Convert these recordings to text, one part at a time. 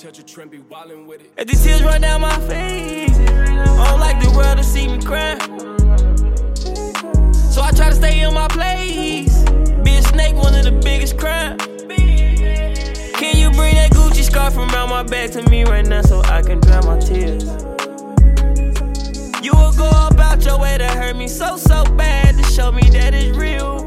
Tetra Trent be wildin' with it. As the tears run down my face, I don't like the world to see me cry. So I try to stay in my place. Be a snake, one of the biggest crimes. Can you bring that Gucci scarf around my back to me right now so I can dry my tears? You will go about your way to hurt me so bad to show me that it's real.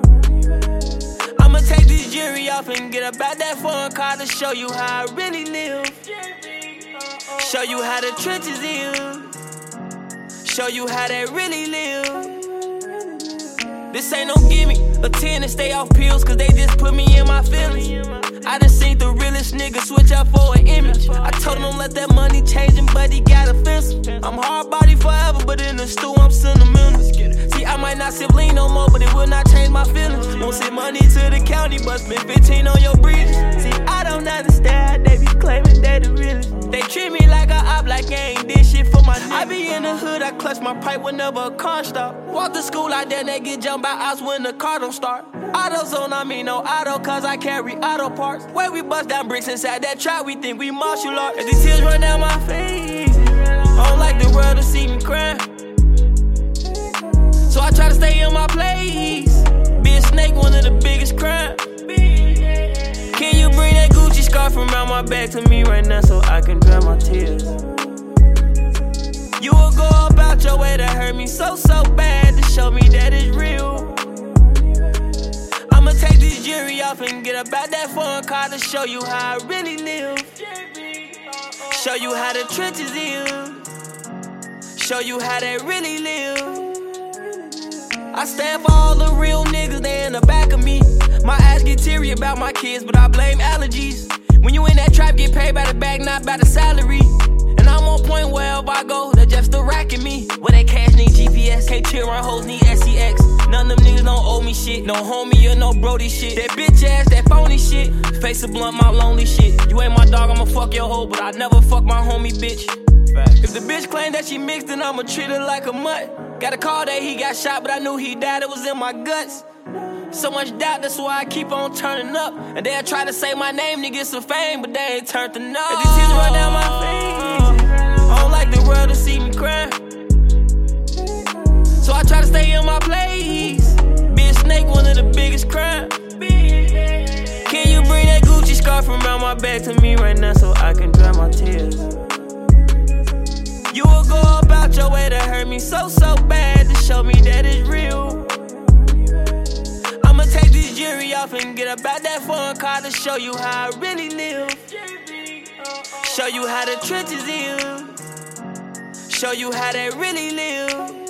I'ma take this jewelry off and get about that foreign car to show you how I really live. Show you how the trenches is. Show you how they really live. This ain't no gimme, a 10 to stay off pills, cause they just put me in my feelings. I done seen the realest nigga switch up for an image. I told him don't let that money change him, but he got offensive. I'm hard body forever, but in the stew I'm sentimental. See, I might not sip lean no more, but it will not change my feelings. Won't send money to the county, but spend 15 on your breathing. See, I don't understand, they be claiming they the realest. They treat me like a op, like I ain't did shit for my niggas. I be in the hood, I clutch my pipe whenever a car stop. Walk to school out there, they get jumped by us when the car don't start. AutoZone, I mean no auto, cause I carry auto parts. Where we bust down bricks inside that trap, we think we martial arts. As the tears run down my face, I don't like the world to see me cry. So I try to stay in my place. Be a snake, one of the biggest crimes. Can you bring that Gucci scarf around my back to me right now so I can dry my tears? You will go about your way to hurt me so bad to show me that it's real. I'ma take this jewelry off and get about that foreign car to show you how I really live. Show you how the trenches is. Show you how they really live. I stand for all the real niggas, they in the back of me. My ass get teary about my kids, but I blame allergies. When you in that trap, get paid by the bag, not by the salary. And I'm on point wherever I go, they're just the racking me. Where they cash need GPS, can't chill run hoes need SCX. None of them niggas don't owe me shit, no homie or no brody shit. That bitch ass, that phony shit, face a blunt, my lonely shit. You ain't my dog, I'ma fuck your hoe, but I never fuck my homie bitch. If the bitch claim that she mixed, then I'ma treat her like a mutt. Got a call that he got shot, but I knew he died, it was in my guts. So much doubt, that's why I keep on turning up. And they'll try to say my name to get some fame, but they ain't turned enough. As the tears run down my face, I don't like the world to see me cry. So I try to stay in my place. Be a snake, one of the biggest crimes. Can you bring that Gucci scarf around my back to me right now so I can dry my tears? You will go about your way to hurt me so bad to show me that it's real. I'ma take this jewelry off and get about that foreign car to show you how I really live. Show you how the trenches is. Show you how they really live.